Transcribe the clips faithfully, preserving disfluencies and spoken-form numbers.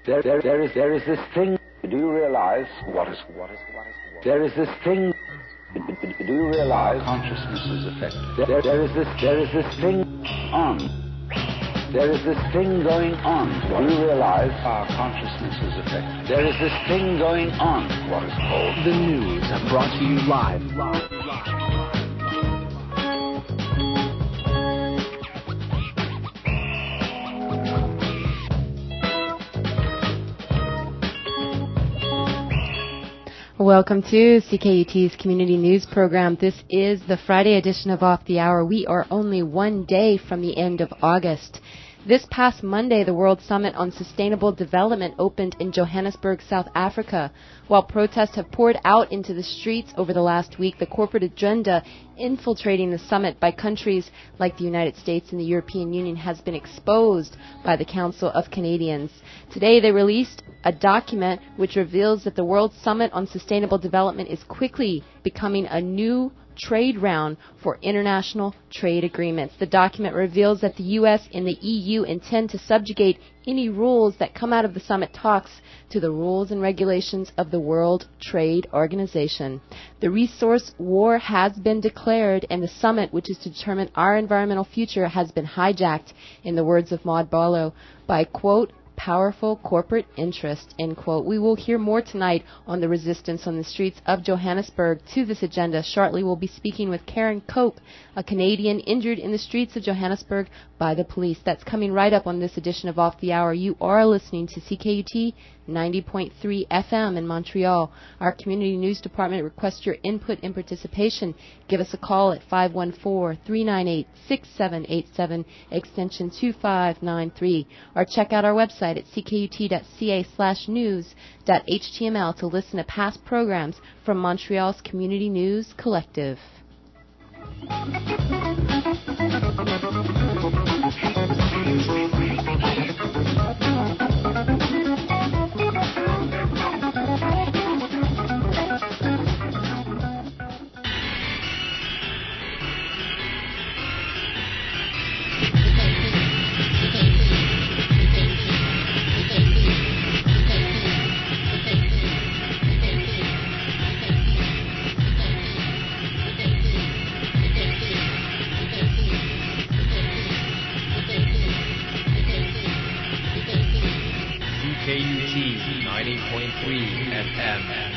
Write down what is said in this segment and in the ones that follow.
There, there, there is, there is this thing. Do you realize what is, what is, what is, what is there is this thing. Do you realize consciousness is affected? There, there is this, there is this thing on. There is this thing going on. Do you realize our consciousness is affected? There is this thing going on. What is called the news, brought to you live. live, live. Welcome to C K U T's Community News Program. This is the Friday edition of Off the Hour. We are only one day from the end of August. This past Monday, the World Summit on Sustainable Development opened in Johannesburg, South Africa. While protests have poured out into the streets over the last week, the corporate agenda infiltrating the summit by countries like the United States and the European Union has been exposed by the Council of Canadians. Today, they released a document which reveals that the World Summit on Sustainable Development is quickly becoming a new trade round for international trade agreements. The document reveals that the U S and the E U intend to subjugate any rules that come out of the summit talks to the rules and regulations of the World Trade Organization. The resource war has been declared, and the summit, which is to determine our environmental future, has been hijacked, in the words of Maud Barlow, by, quote, powerful corporate interest, end quote. We will hear more tonight on the resistance on the streets of Johannesburg to this agenda. Shortly, we'll be speaking with Karen Cope, a Canadian injured in the streets of Johannesburg by the police. That's coming right up on this edition of Off the Hour. You are listening to C K U T ninety point three F M in Montreal. Our Community News Department requests your input and participation. Give us a call at five one four, three nine eight, six seven eight seven, extension two five nine three, or check out our website at ckut.ca slash news dot html to listen to past programs from Montreal's Community News Collective. C K U T ninety point three F M.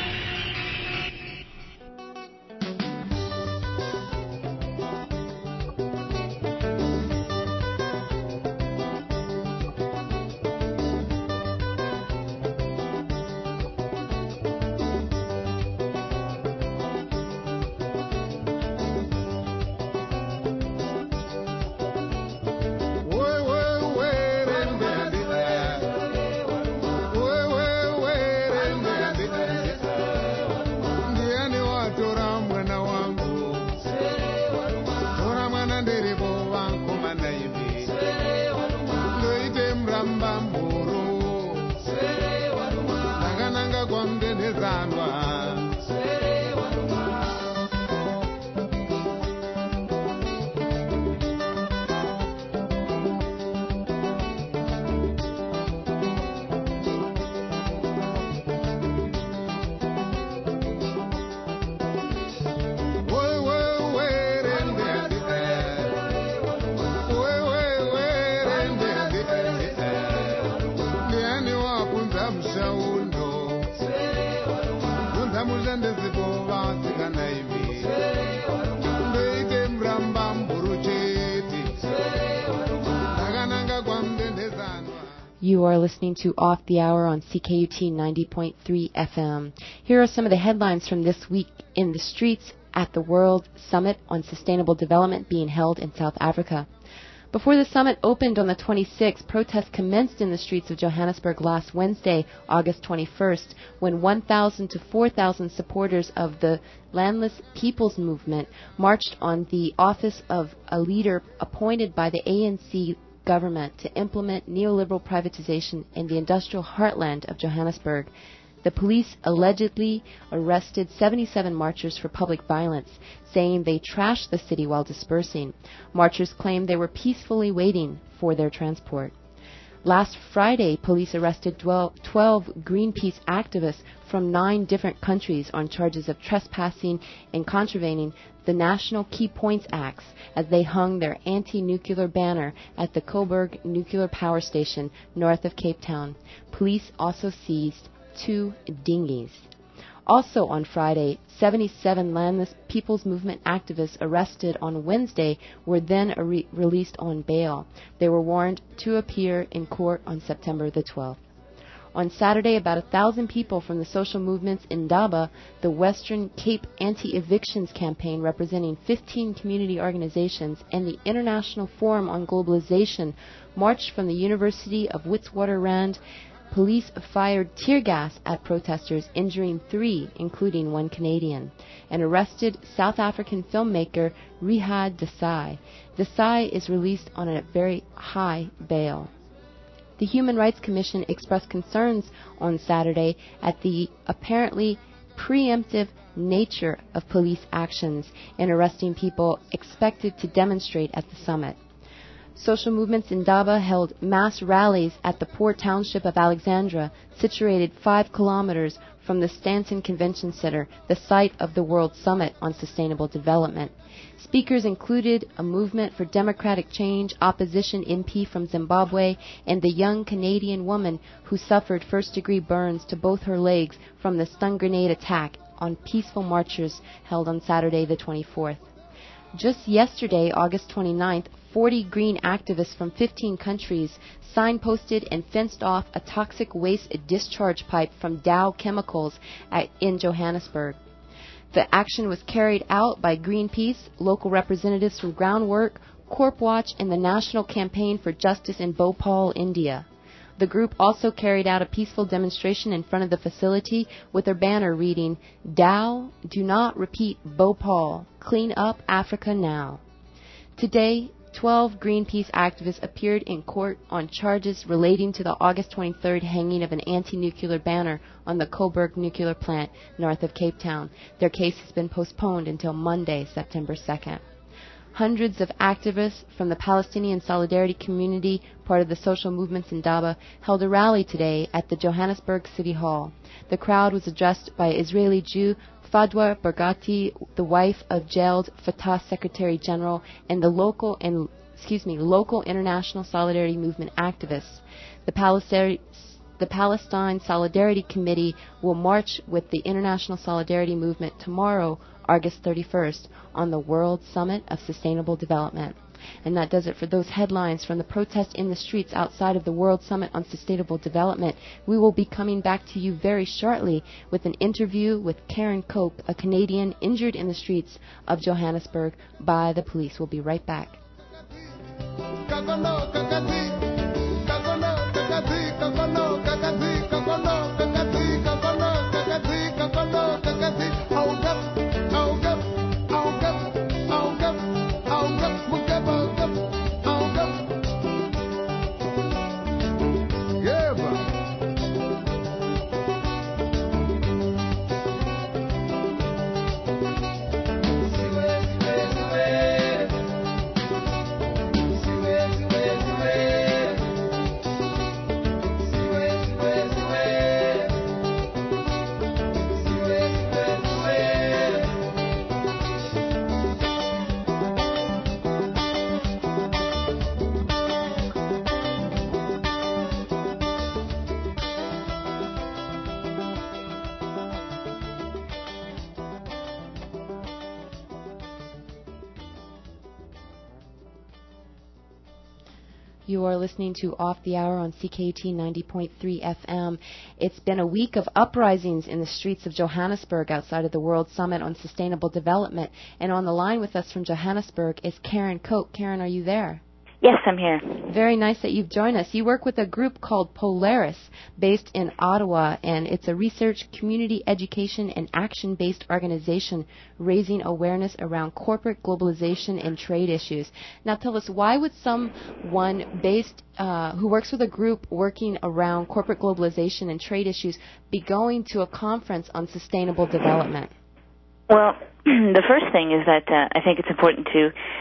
You are listening to Off the Hour on C K U T ninety point three F M. Here are some of the headlines from this week in the streets at the World Summit on Sustainable Development being held in South Africa. Before the summit opened on the twenty-sixth, protests commenced in the streets of Johannesburg last Wednesday, August twenty-first, when one thousand to four thousand supporters of the Landless People's Movement marched on the office of a leader appointed by the A N C government to implement neoliberal privatization in the industrial heartland of Johannesburg. The police allegedly arrested seventy-seven marchers for public violence, saying they trashed the city while dispersing. Marchers claimed they were peacefully waiting for their transport. Last Friday, police arrested twelve Greenpeace activists from nine different countries on charges of trespassing and contravening the National Key Points Acts as they hung their anti-nuclear banner at the Coburg Nuclear Power Station north of Cape Town. Police also seized two dinghies. Also on Friday, seventy-seven Landless People's Movement activists arrested on Wednesday were then re- released on bail. They were warned to appear in court on September the twelfth. On Saturday, about a thousand people from the social movements Indaba, the Western Cape Anti-Evictions Campaign representing fifteen community organizations, and the International Forum on Globalization marched from the University of Witwatersrand. Police fired tear gas at protesters, injuring three, including one Canadian, and arrested South African filmmaker Rihad Desai. Desai is released on a very high bail. The Human Rights Commission expressed concerns on Saturday at the apparently preemptive nature of police actions in arresting people expected to demonstrate at the summit. Social movements in Indaba held mass rallies at the poor township of Alexandra, situated five kilometers from the Stanton Convention Center, the site of the World Summit on Sustainable Development. Speakers included a movement for democratic change, opposition M P from Zimbabwe, and the young Canadian woman who suffered first-degree burns to both her legs from the stun grenade attack on peaceful marchers held on Saturday the twenty-fourth. Just yesterday, August twenty-ninth, forty green activists from fifteen countries signposted and fenced off a toxic waste discharge pipe from Dow Chemicals at, in Johannesburg. The action was carried out by Greenpeace, local representatives from Groundwork, Corpwatch, and the National Campaign for Justice in Bhopal, India. The group also carried out a peaceful demonstration in front of the facility with their banner reading, "Dow, do not repeat Bhopal. Clean up Africa now." Today, twelve Greenpeace activists appeared in court on charges relating to the August twenty-third hanging of an anti-nuclear banner on the Coburg nuclear plant north of Cape Town. Their case has been postponed until Monday, September second. Hundreds of activists from the Palestinian Solidarity Community, part of the social movements in Indaba, held a rally today at the Johannesburg City Hall. The crowd was addressed by Israeli Jew Fadwa Barghouti, the wife of jailed Fatah Secretary General, and the local and excuse me local International Solidarity Movement activists. The Palestinian The Palestine Solidarity Committee will march with the International Solidarity Movement tomorrow, August thirty-first, on the World Summit of Sustainable Development. And that does it for those headlines from the protest in the streets outside of the World Summit on Sustainable Development. We will be coming back to you very shortly with an interview with Karen Cope, a Canadian injured in the streets of Johannesburg by the police. We'll be right back. You are listening to Off the Hour on C K T ninety point three F M. It's been a week of uprisings in the streets of Johannesburg outside of the World Summit on Sustainable Development. And on the line with us from Johannesburg is Karen Cope. Karen, are you there? Yes, I'm here. Very nice that you've joined us. You work with a group called Polaris, based in Ottawa, and it's a research, community education, and action-based organization raising awareness around corporate globalization and trade issues. Now tell us, why would someone based, uh, who works with a group working around corporate globalization and trade issues be going to a conference on sustainable development? Well, the first thing is that uh, I think it's important to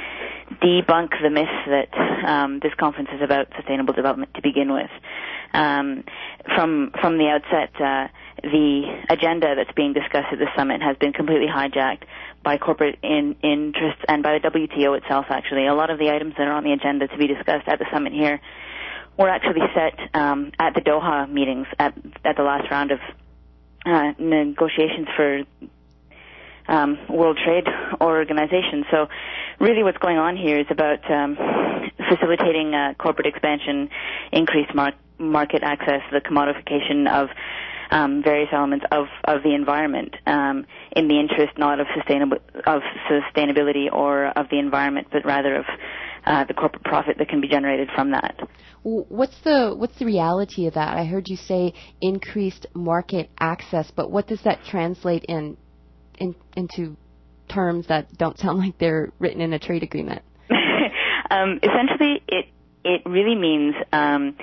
debunk the myth that um, this conference is about sustainable development to begin with. Um, from from the outset, uh, the agenda that's being discussed at the summit has been completely hijacked by corporate in, interests and by the W T O itself, actually. A lot of the items that are on the agenda to be discussed at the summit here were actually set um, at the Doha meetings at, at the last round of uh, negotiations for um, World Trade Organization. So really what's going on here is about um, facilitating uh, corporate expansion, increased mar- market access, the commodification of um, various elements of, of the environment um, in the interest not of, sustainable, of sustainability or of the environment, but rather of uh, the corporate profit that can be generated from that. What's the what's the reality of that? I heard you say increased market access, but what does that translate in, in into terms that don't sound like they're written in a trade agreement? um, essentially, it it really means um,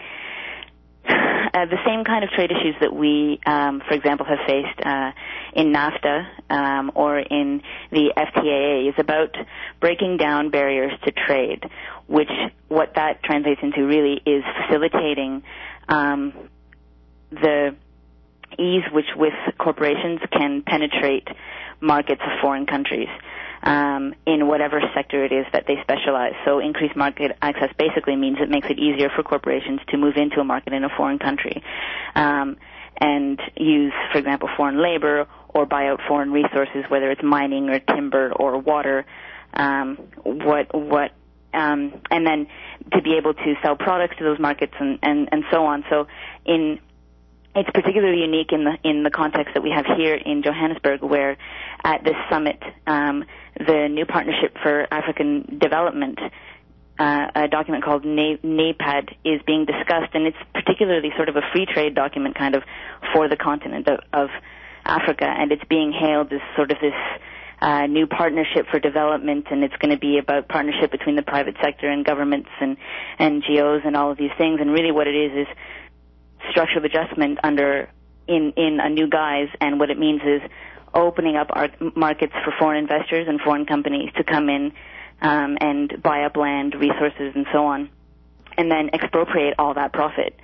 uh, the same kind of trade issues that we, um, for example, have faced uh, in NAFTA um, or in the F T A A is about breaking down barriers to trade, which what that translates into really is facilitating um, the ease which with corporations can penetrate markets of foreign countries um, in whatever sector it is that they specialize. So increased market access basically means it makes it easier for corporations to move into a market in a foreign country um, and use, for example, foreign labor or buy out foreign resources, whether it's mining or timber or water, um, what what, um, and then to be able to sell products to those markets and, and, and so on. So in It's particularly unique in the in the context that we have here in Johannesburg, where at this summit, um, the new Partnership for African Development, uh, a document called NAPAD, is being discussed, and it's particularly sort of a free trade document kind of for the continent of, of Africa, and it's being hailed as sort of this uh, new partnership for development, and it's going to be about partnership between the private sector and governments and N G Os and all of these things, and really what it is is structural adjustment under in, in a new guise, and what it means is opening up our markets for foreign investors and foreign companies to come in um, and buy up land, resources, and so on, and then expropriate all that profit.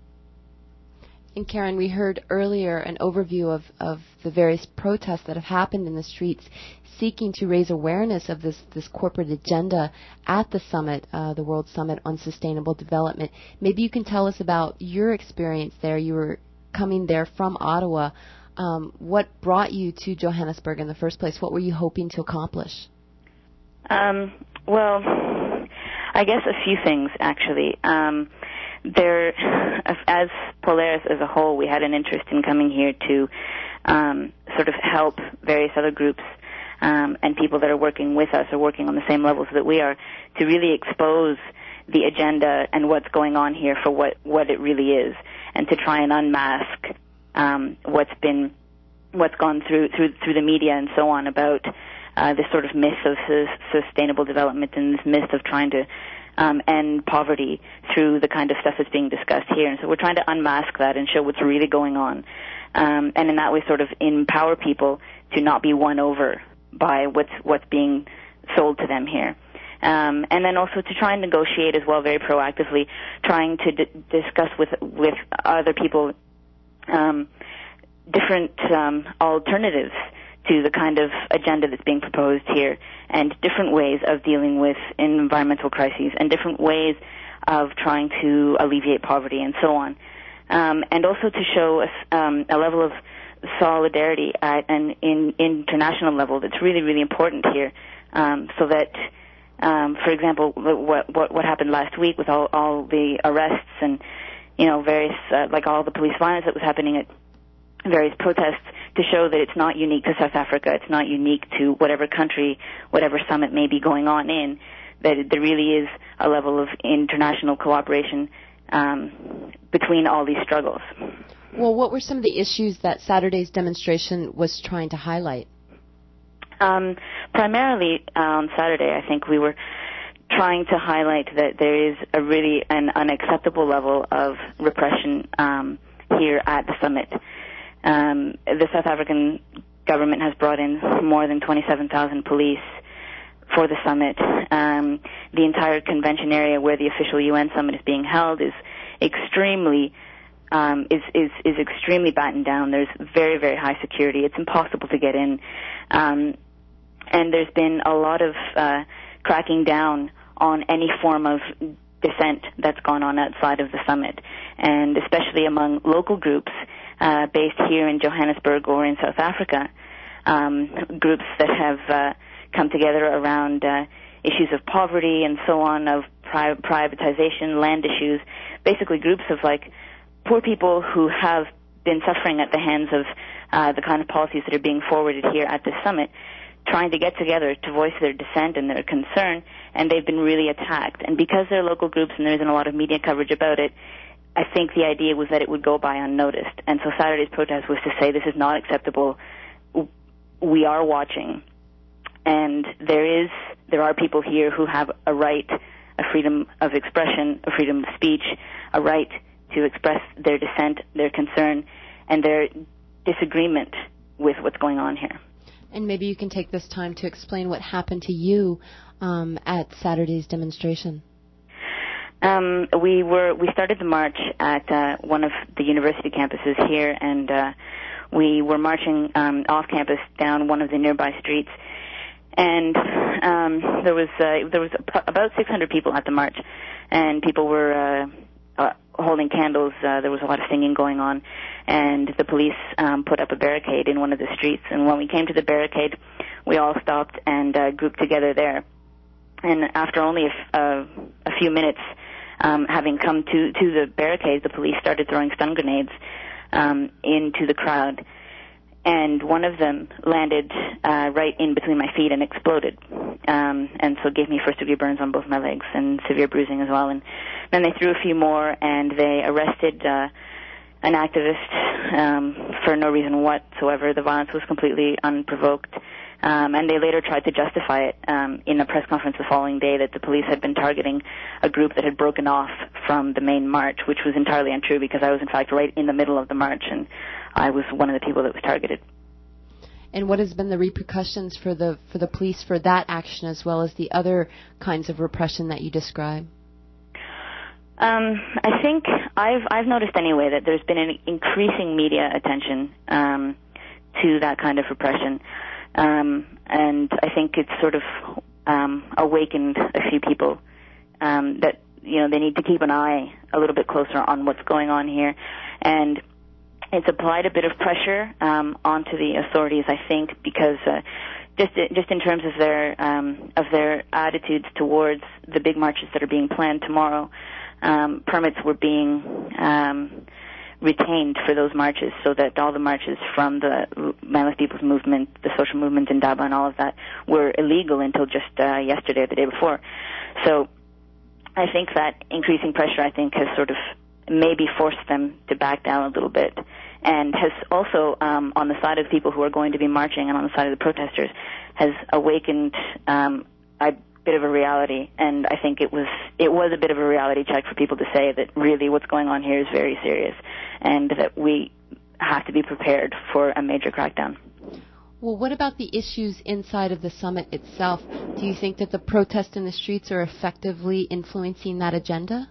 And Karen, we heard earlier an overview of, of the various protests that have happened in the streets seeking to raise awareness of this, this corporate agenda at the summit, uh, the World Summit on Sustainable Development. Maybe you can tell us about your experience there. You were coming there from Ottawa. Um, what brought you to Johannesburg in the first place? What were you hoping to accomplish? Um, well, I guess a few things, actually. Um, there, as Polaris as a whole, we had an interest in coming here to um, sort of help various other groups um, and people that are working with us or working on the same levels that we are to really expose the agenda and what's going on here for what, what it really is, and to try and unmask um, what's been what's gone through through through the media and so on about uh, this sort of myth of su- sustainable development and this myth of trying to Um, end poverty through the kind of stuff that's being discussed here. And so we're trying to unmask that and show what's really going on. Um, and in that way sort of empower people to not be won over by what's what's being sold to them here. Um, and then also to try and negotiate as well very proactively, trying to d- discuss with with other people um, different um, alternatives to the kind of agenda that's being proposed here, and different ways of dealing with environmental crises, and different ways of trying to alleviate poverty, and so on. Um, and also to show a, um, a level of solidarity at an in, international level that's really, really important here, um, so that, um, for example, what, what, what happened last week with all, all the arrests and, you know, various, uh, like all the police violence that was happening at various protests, to show that it's not unique to South Africa, it's not unique to whatever country, whatever summit may be going on in, that there really is a level of international cooperation um, between all these struggles. Well, what were some of the issues that Saturday's demonstration was trying to highlight? Um, primarily on Saturday, I think we were trying to highlight that there is a really an unacceptable level of repression um, here at the summit. Um, the South African government has brought in more than twenty-seven thousand police for the summit. Um, the entire convention area where the official U N summit is being held is extremely um, is, is is extremely battened down. There's very, very high security. It's impossible to get in. Um, and there's been a lot of uh, cracking down on any form of dissent that's gone on outside of the summit, and especially among local groups uh, based here in Johannesburg or in South Africa, um, groups that have uh, come together around uh, issues of poverty and so on, of pri- privatization, land issues, basically groups of like poor people who have been suffering at the hands of uh, the kind of policies that are being forwarded here at this summit, trying to get together to voice their dissent and their concern, and they've been really attacked. And because they're local groups and there isn't a lot of media coverage about it, I think the idea was that it would go by unnoticed. And so Saturday's protest was to say this is not acceptable. We are watching. And there is, there are people here who have a right, a freedom of expression, a freedom of speech, a right to express their dissent, their concern, and their disagreement with what's going on here. And maybe you can take this time to explain what happened to you um, at Saturday's demonstration. Um, we were we started the march at uh, one of the university campuses here, and uh, we were marching um, off campus down one of the nearby streets. And um, there was uh, there was about six hundred people at the march, and people were uh, uh, holding candles. Uh, there was a lot of singing going on, and the police um, put up a barricade in one of the streets. And when we came to the barricade, we all stopped and uh, grouped together there. And after only a, f- uh, a few minutes, um, having come to, to the barricade, the police started throwing stun grenades um, into the crowd. And one of them landed uh, right in between my feet and exploded, um, and so gave me first-degree burns on both my legs and severe bruising as well. And then they threw a few more, and they arrested uh, an activist um, for no reason whatsoever. The violence was completely unprovoked, um, and they later tried to justify it um, in a press conference the following day that the police had been targeting a group that had broken off from the main march, which was entirely untrue because I was, in fact, right in the middle of the march, and I was one of the people that was targeted. And what has been the repercussions for the for the police for that action as well as the other kinds of repression that you describe? Um, I think I've I've noticed anyway that there's been an increasing media attention um, to that kind of repression, um, and I think it's sort of um, awakened a few people um, that you know they need to keep an eye a little bit closer on what's going on here, and it's applied a bit of pressure um, onto the authorities, I think, because uh, just just in terms of their um, of their attitudes towards the big marches that are being planned tomorrow, um, permits were being um, retained for those marches, so that all the marches from the Manless People's Movement, the social movement in Daba, and all of that were illegal until just uh, yesterday or the day before. So I think that increasing pressure, I think, has sort of maybe forced them to back down a little bit, and has also, um, on the side of the people who are going to be marching and on the side of the protesters, has awakened um, a bit of a reality. And I think it was it was a bit of a reality check for people to say that really what's going on here is very serious, and that we have to be prepared for a major crackdown. Well, what about the issues inside of the summit itself? Do you think that the protests in the streets are effectively influencing that agenda?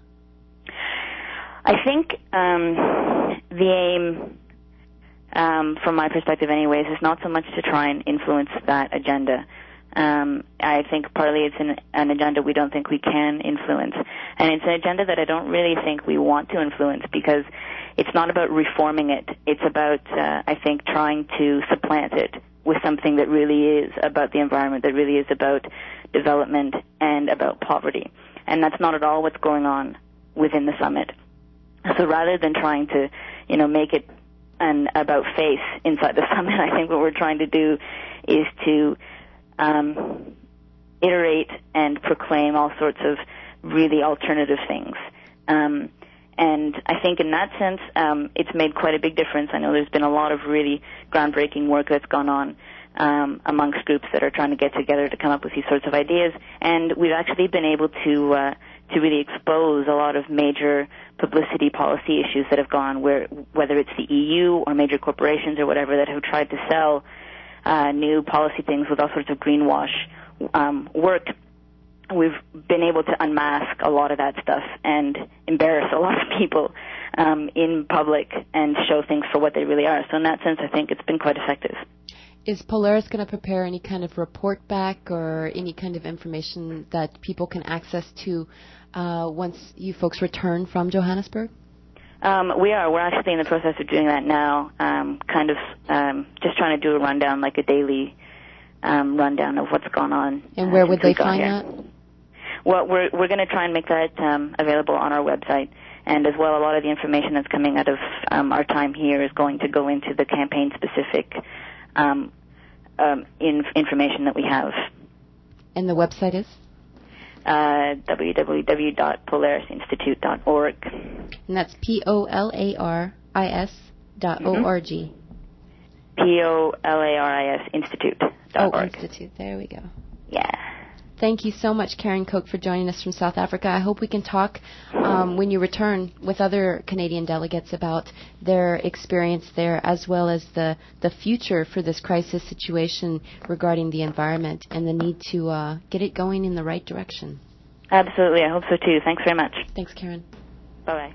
I think um, the aim, um, from my perspective anyways, is not so much to try and influence that agenda. Um, I think partly it's an, an agenda we don't think we can influence. And it's an agenda that I don't really think we want to influence because it's not about reforming it. It's about, uh, I think, trying to supplant it with something that really is about the environment, that really is about development and about poverty. And that's not at all what's going on within the summit. So rather than trying to, you know, make it an about face inside the summit, I think what we're trying to do is to um, iterate and proclaim all sorts of really alternative things. Um, and I think in that sense, um, it's made quite a big difference. I know there's been a lot of really groundbreaking work that's gone on um, amongst groups that are trying to get together to come up with these sorts of ideas. And we've actually been able to uh, to really expose a lot of major publicity policy issues that have gone, where whether it's the E U or major corporations or whatever that have tried to sell uh, new policy things with all sorts of greenwash um, work, we've been able to unmask a lot of that stuff and embarrass a lot of people um, in public and show things for what they really are. So in that sense, I think it's been quite effective. Is Polaris going to prepare any kind of report back or any kind of information that people can access to uh, once you folks return from Johannesburg? Um, we are. We're actually in the process of doing that now, um, kind of um, just trying to do a rundown, like a daily um, rundown of what's gone on. And where uh, would they find here. that? Well, we're we're going to try and make that um, available on our website, and as well, a lot of the information that's coming out of um, our time here is going to go into the campaign-specific um, um, in, information that we have. And the website is? Uh, w w w dot polaris institute dot org. And that's P O L A R I S dot O R G. P O L A R I S Institute dot org. Oh, Institute. There we go. Yeah. Thank you so much, Karen Koch, for joining us from South Africa. I hope we can talk um, when you return with other Canadian delegates about their experience there, as well as the, the future for this crisis situation regarding the environment and the need to uh, get it going in the right direction. Absolutely. I hope so, too. Thanks very much. Thanks, Karen. Bye-bye.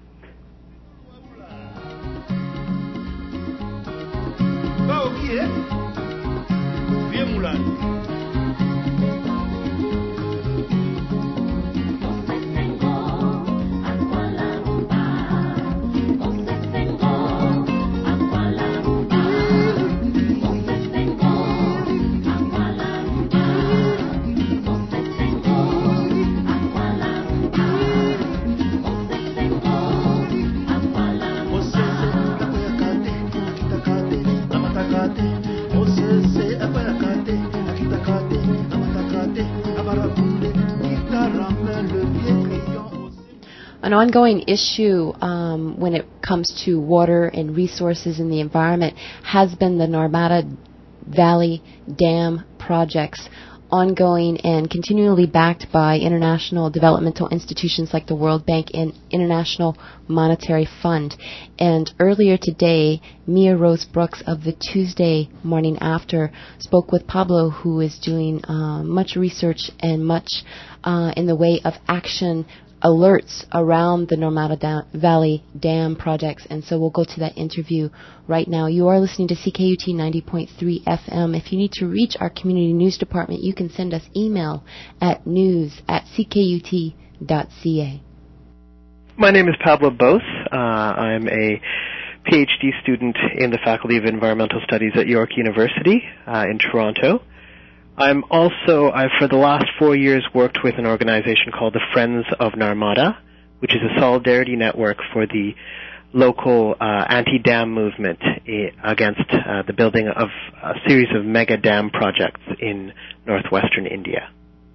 An ongoing issue um, when it comes to water and resources in the environment has been the Narmada Valley Dam projects, ongoing and continually backed by international developmental institutions like the World Bank and International Monetary Fund. And earlier today, Mia Rose Brooks of the Tuesday Morning After spoke with Pablo, who is doing uh, much research and much uh, in the way of action alerts around the Narmada da- Valley Dam projects. And so we'll go to that interview right now. You are listening to C K U T ninety point three F M. If you need to reach our community news department, you can send us email at news at c k u t dot c a. My name is Pablo Bose. Uh, I'm a PhD student in the Faculty of Environmental Studies at York University uh, in Toronto. I'm also, I've for the last four years worked with an organization called the Friends of Narmada, which is a solidarity network for the local uh, anti-dam movement I- against uh, the building of a series of mega dam projects in northwestern India.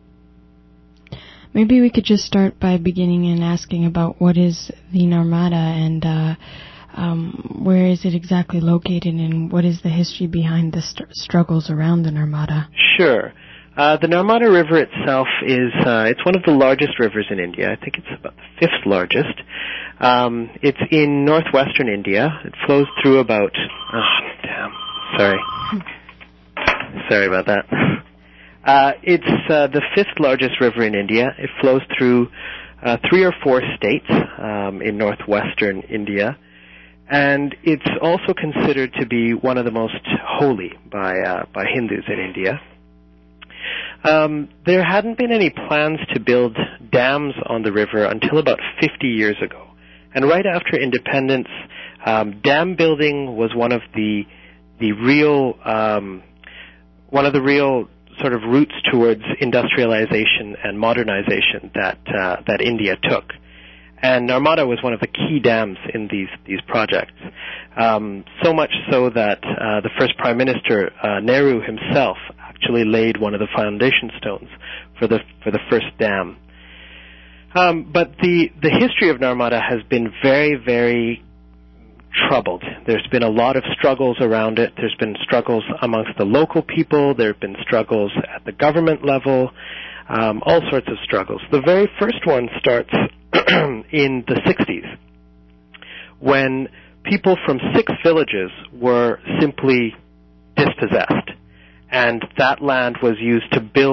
Maybe we could just start by beginning and asking about what is the Narmada and uh, um, where is it exactly located and what is the history behind the st- struggles around the Narmada? Sure. Uh, the Narmada River itself is, uh, it's one of the largest rivers in India. I think it's about the fifth largest. Um, it's in northwestern India. It flows through about, oh, damn, sorry. Sorry about that. Uh, it's uh, the fifth largest river in India. It flows through uh, three or four states um, in northwestern India. And it's also considered to be one of the most holy by uh, by Hindus in India. Um, there hadn't been any plans to build dams on the river until about fifty years ago. And right after independence, um, dam building was one of the the real um, one of the real sort of routes towards industrialization and modernization that uh, that India took. And Narmada was one of the key dams in these these projects. Um, so much so that uh, the first Prime Minister, uh, Nehru himself, actually laid one of the foundation stones for the for the first dam. Um, but the the history of Narmada has been very, very troubled. There's been a lot of struggles around it. There's been struggles amongst the local people. There have been struggles at the government level. Um, all sorts of struggles. The very first one starts in the sixties, when people from six villages were simply dispossessed, and that land was used to build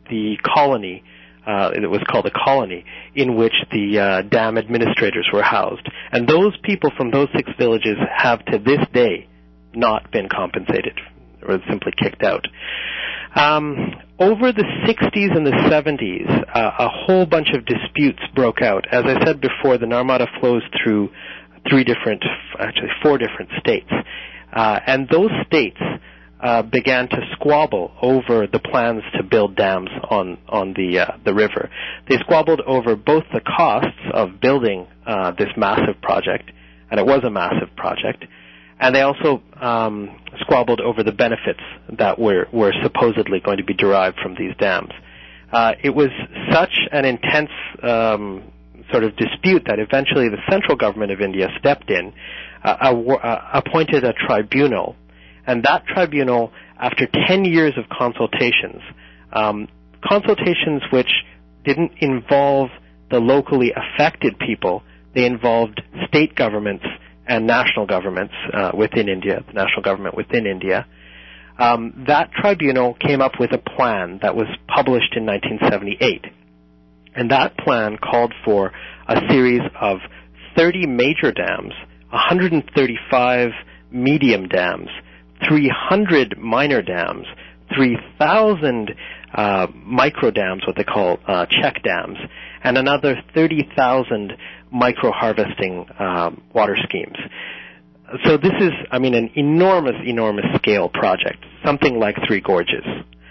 the colony, uh, it was called a colony, in which the uh, dam administrators were housed. And those people from those six villages have to this day not been compensated, or simply kicked out. Um, over the sixties and the seventies, uh, a whole bunch of disputes broke out. As I said before, the Narmada flows through three different, actually four different states. Uh, and those states uh, began to squabble over the plans to build dams on, on the, uh, the river. They squabbled over both the costs of building uh, this massive project, and it was a massive project, and they also um, squabbled over the benefits that were, were supposedly going to be derived from these dams. Uh, it was such an intense um, sort of dispute that eventually the central government of India stepped in, uh, uh, appointed a tribunal, and that tribunal, after ten years of consultations, um, consultations which didn't involve the locally affected people, they involved state governments and national governments uh, within India, the national government within India. Um, that tribunal came up with a plan that was published in nineteen seventy-eight. And that plan called for a series of thirty major dams, one hundred thirty-five medium dams, three hundred minor dams, three thousand uh, micro dams, what they call uh, check dams, and another thirty thousand micro-harvesting um, water schemes. So this is, I mean, an enormous, enormous scale project, something like Three Gorges.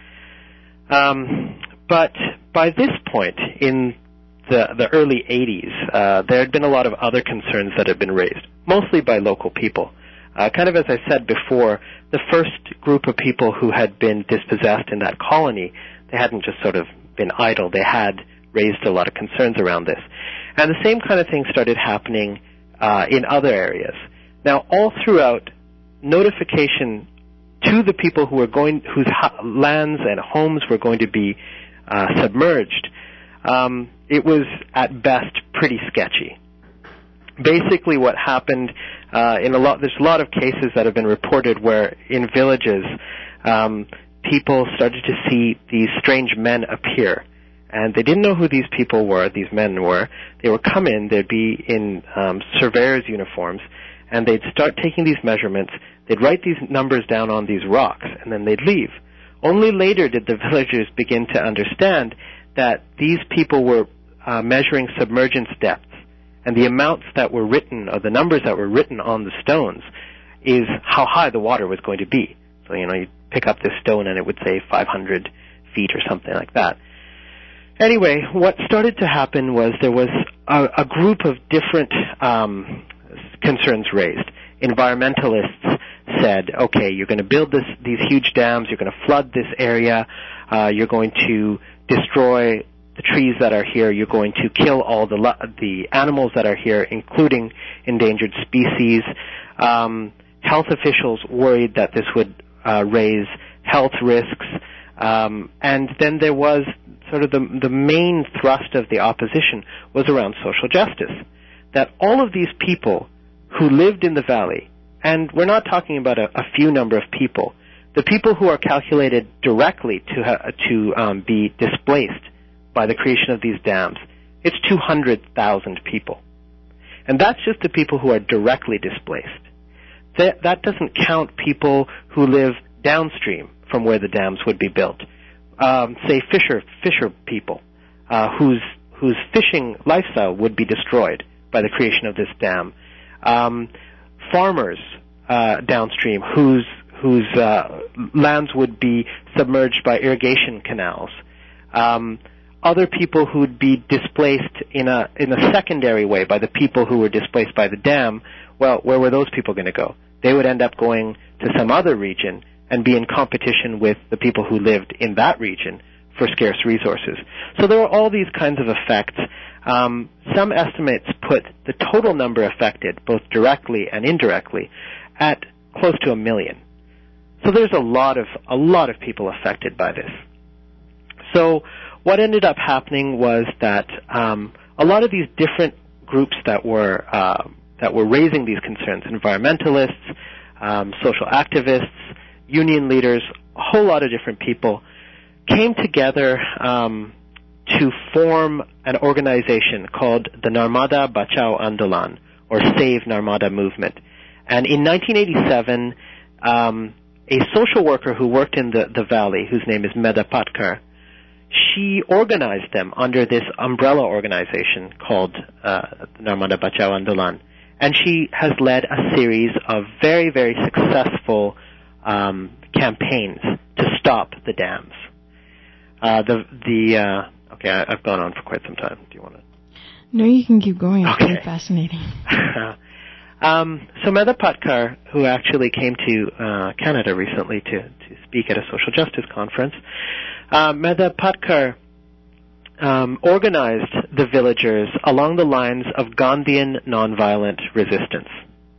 Um, but by this point, in the, the early eighties, uh, there had been a lot of other concerns that had been raised, mostly by local people. Uh, kind of as I said before, the first group of people who had been dispossessed in that colony, they hadn't just sort of been idle. They had raised a lot of concerns around this. And the same kind of thing started happening uh, in other areas. Now, all throughout, notification to the people who were going, whose ha- lands and homes were going to be uh, submerged, um, it was at best pretty sketchy. Basically, what happened uh, in a lot, there's a lot of cases that have been reported where in villages, um, people started to see these strange men appear. And they didn't know who these people were, these men were. They would come in, they'd be in um, surveyors' uniforms, and they'd start taking these measurements. They'd write these numbers down on these rocks, and then they'd leave. Only later did the villagers begin to understand that these people were uh, measuring submergence depths, and the amounts that were written, or the numbers that were written on the stones, is how high the water was going to be. So, you know, you'd pick up this stone and it would say five hundred feet or something like that. Anyway, what started to happen was there was a, a group of different um, concerns raised. Environmentalists said, okay, you're going to build this, these huge dams, you're going to flood this area, uh, you're going to destroy the trees that are here, you're going to kill all the the animals that are here, including endangered species. Um, health officials worried that this would uh, raise health risks. Um, and then there was sort of the, the main thrust of the opposition was around social justice, that all of these people who lived in the valley, and we're not talking about a, a few number of people, the people who are calculated directly to ha- to um, be displaced by the creation of these dams, it's two hundred thousand people. And that's just the people who are directly displaced. That, that doesn't count people who live downstream from where the dams would be built. Um, say fisher fisher people uh, whose whose fishing lifestyle would be destroyed by the creation of this dam. Um, farmers uh, downstream whose whose uh, lands would be submerged by irrigation canals. Um, other people who would be displaced in a in a secondary way by the people who were displaced by the dam. Well, where were those people going to go? They would end up going to some other region and be in competition with the people who lived in that region for scarce resources. So there are all these kinds of effects. Um, some estimates put the total number affected, both directly and indirectly, at close to a million. So there's a lot of a lot of people affected by this. So what ended up happening was that um, a lot of these different groups that were uh, that were raising these concerns, environmentalists, um, social activists, union leaders, a whole lot of different people, came together um, to form an organization called the Narmada Bachao Andolan, or Save Narmada Movement. And in nineteen eighty-seven, um, a social worker who worked in the, the valley, whose name is Medha Patkar, she organized them under this umbrella organization called uh, Narmada Bachao Andolan. And she has led a series of very, very successful um, campaigns to stop the dams. Uh, the the uh, okay, I, I've gone on for quite some time. Do you want to? No, you can keep going. It's okay. very fascinating. um, so Medha Patkar, who actually came to uh, Canada recently to, to speak at a social justice conference, uh, Medha Patkar um, organized the villagers along the lines of Gandhian nonviolent resistance.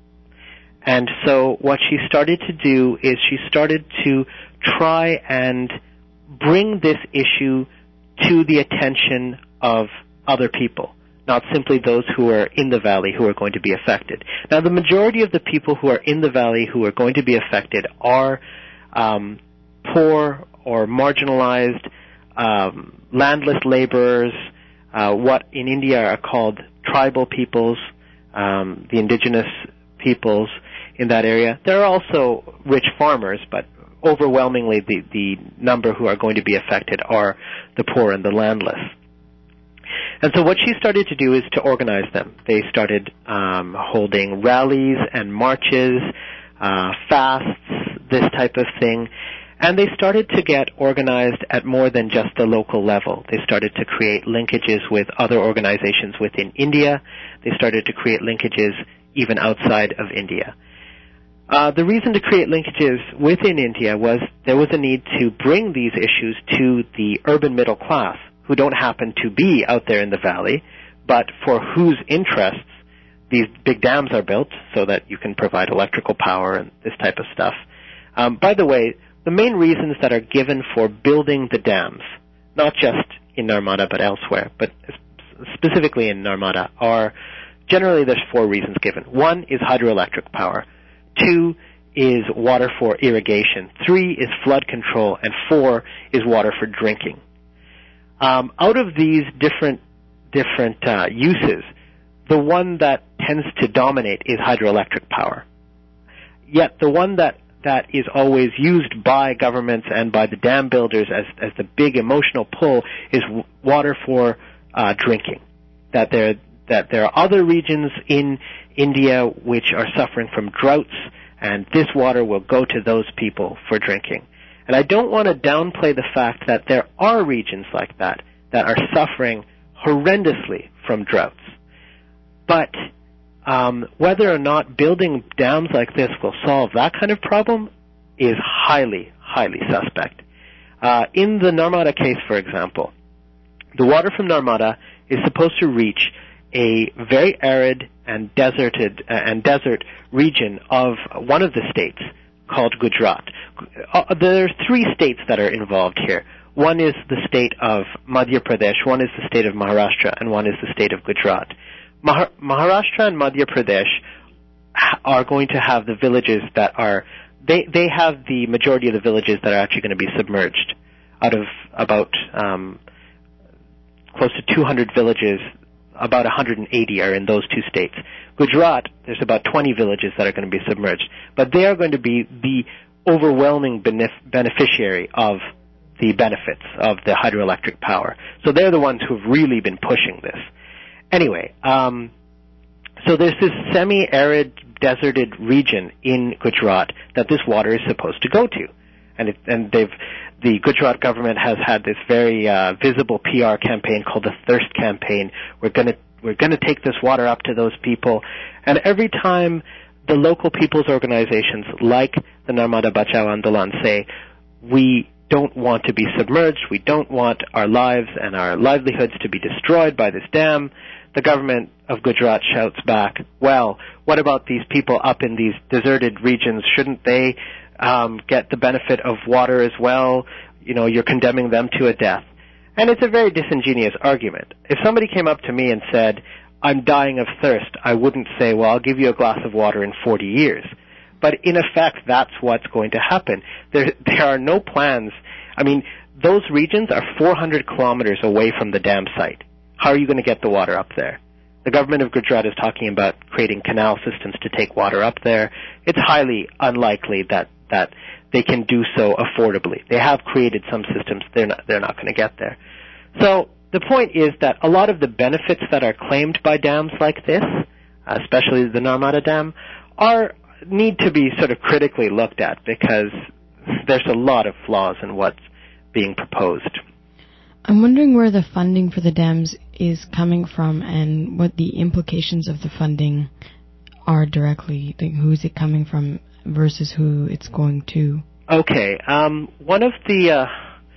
And so what she started to do is she started to try and bring this issue to the attention of other people, not simply those who are in the valley who are going to be affected. Now, the majority of the people who are in the valley who are going to be affected are um, poor or marginalized, um, landless laborers, uh, what in India are called tribal peoples, um, the indigenous peoples in that area. There are also rich farmers, but overwhelmingly the, the number who are going to be affected are the poor and the landless. And so what she started to do is to organize them. They started um, holding rallies and marches, uh, fasts, this type of thing. And they started to get organized at more than just the local level. They started to create linkages with other organizations within India. They started to create linkages even outside of India. Uh, the reason to create linkages within India was there was a need to bring these issues to the urban middle class, who don't happen to be out there in the valley, but for whose interests these big dams are built so that you can provide electrical power and this type of stuff. Um, by the way, the main reasons that are given for building the dams, not just in Narmada but elsewhere, but specifically in Narmada, are generally there's four reasons given. One is hydroelectric power. Two is water for irrigation. Three is flood control. And four is water for drinking. Um, out of these different different uh, uses, the one that tends to dominate is hydroelectric power. Yet the one that, that is always used by governments and by the dam builders as, as the big emotional pull is w- water for uh, drinking. That there that there are other regions in India which are suffering from droughts, and this water will go to those people for drinking. And I don't want to downplay the fact that there are regions like that that are suffering horrendously from droughts. But um, whether or not building dams like this will solve that kind of problem is highly, highly suspect. Uh, in the Narmada case, for example, the water from Narmada is supposed to reach a very arid and deserted uh, and desert region of one of the states called Gujarat. Uh, there are three states that are involved here. One is the state of Madhya Pradesh, one is the state of Maharashtra, and one is the state of Gujarat. Mahar- Maharashtra and Madhya Pradesh are going to have the villages that are, they, they have the majority of the villages that are actually going to be submerged. Out of about um, close to two hundred villages, about one hundred eighty are in those two states. Gujarat, there's about twenty villages that are going to be submerged, but they are going to be the overwhelming benef- beneficiary of the benefits of the hydroelectric power. So they're the ones who've really been pushing this. Anyway, um, so there's this semi-arid, deserted region in Gujarat that this water is supposed to go to, and it, and they've the Gujarat government has had this very uh, visible P R campaign called the Thirst Campaign. We're going to we're going to take this water up to those people, and every time the local people's organizations like the Narmada Bachao Andolan say, we don't want to be submerged, we don't want our lives and our livelihoods to be destroyed by this dam, the government of Gujarat shouts back, well, what about these people up in these deserted regions? Shouldn't they um, get the benefit of water as well? You know, you're condemning them to a death. And it's a very disingenuous argument. If somebody came up to me and said, I'm dying of thirst, I wouldn't say, well, I'll give you a glass of water in forty years. But in effect, that's what's going to happen. There, there are no plans. I mean, those regions are four hundred kilometers away from the dam site. How are you going to get the water up there? The government of Gujarat is talking about creating canal systems to take water up there. It's highly unlikely that, that they can do so affordably. They have created some systems. They're not, they're not going to get there. So the point is that a lot of the benefits that are claimed by dams like this, especially the Narmada Dam, are need to be sort of critically looked at because there's a lot of flaws in what's being proposed. I'm wondering where the funding for the dams is coming from and what the implications of the funding are directly. Like, who is it coming from versus who it's going to? Okay. Um, one of the uh,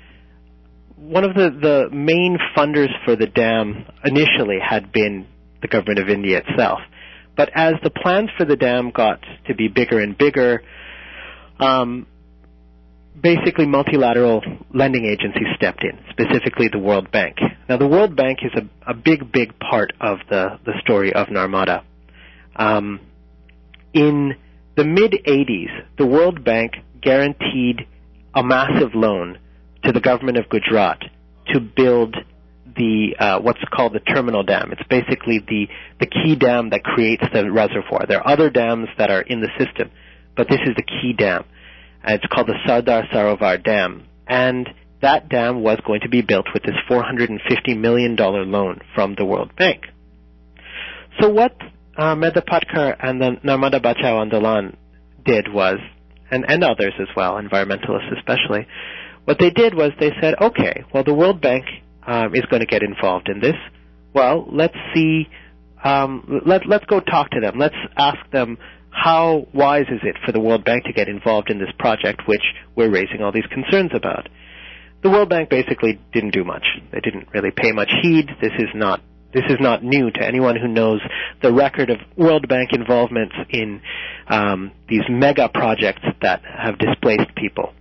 one of the, the main funders for the dam initially had been the government of India itself. But as the plans for the dam got to be bigger and bigger, um, basically multilateral lending agencies stepped in, specifically the World Bank. Now, the World Bank is a, a big, big part of the, the story of Narmada. Um, in the mid-eighties, the World Bank guaranteed a massive loan to the government of Gujarat to build the uh, what's called the terminal dam. It's basically the, the key dam that creates the reservoir. There are other dams that are in the system, but this is the key dam. Uh, it's called the Sardar Sarovar Dam. And that dam was going to be built with this four hundred fifty million dollars loan from the World Bank. So what uh, Mehta Patkar and the Narmada Bachao Andolan did was, and, and others as well, environmentalists especially, what they did was they said, okay, well, the World Bank um, is going to get involved in this. Well, let's see, um, let, let's go talk to them. Let's ask them, how wise is it for the World Bank to get involved in this project, which we're raising all these concerns about? The World Bank basically didn't do much. They didn't really pay much heed. This is not this is not new to anyone who knows the record of World Bank involvements in um, these mega projects that have displaced people.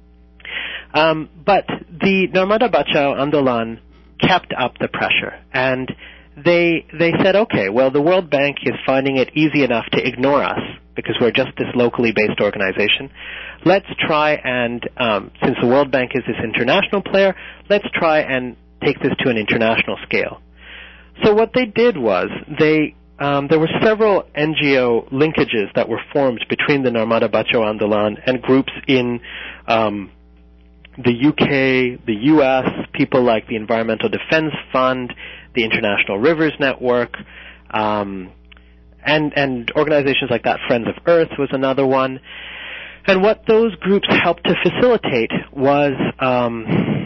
Um, but the Narmada Bachao Andolan kept up the pressure, and They they said, okay, well, the World Bank is finding it easy enough to ignore us because we're just this locally based organization. Let's try and, um, since the World Bank is this international player, let's try and take this to an international scale. So what they did was they um, there were several N G O linkages that were formed between the Narmada Bachao Andolan and groups in um, the U K, the U S, people like the Environmental Defense Fund, the International Rivers Network, um, and, and organizations like that. Friends of Earth was another one. And what those groups helped to facilitate was um,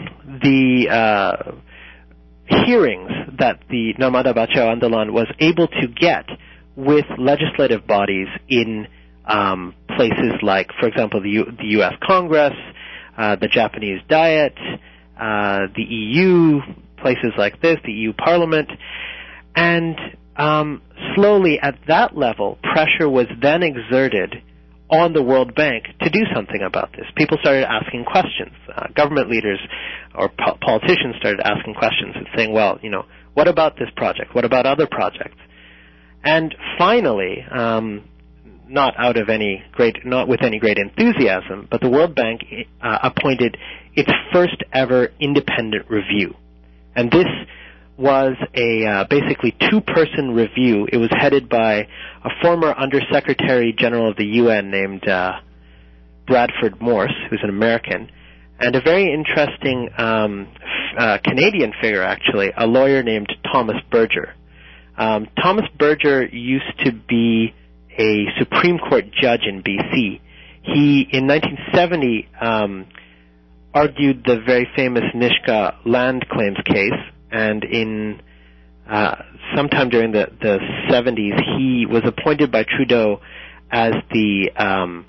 the uh, hearings that the Narmada Bachao Andolan was able to get with legislative bodies in um, places like, for example, the, U- the U S Congress, uh, the Japanese Diet, uh, the E U, places like this, the E U Parliament, and um, slowly at that level, pressure was then exerted on the World Bank to do something about this. People started asking questions. Uh, government leaders or po- politicians started asking questions and saying, well, you know, what about this project? What about other projects? And finally, um, not out of any great, not with any great enthusiasm, but the World Bank uh, appointed its first ever independent review. And this was a uh, basically two-person review. It was headed by a former Undersecretary General of the U N named uh, Bradford Morse, who's an American, and a very interesting um, f- uh, Canadian figure, actually, a lawyer named Thomas Berger. Um, Thomas Berger used to be a Supreme Court judge in B C. He, in nineteen seventy, um, argued the very famous Nishka land claims case, and in uh, sometime during the, the seventies, he was appointed by Trudeau as the um,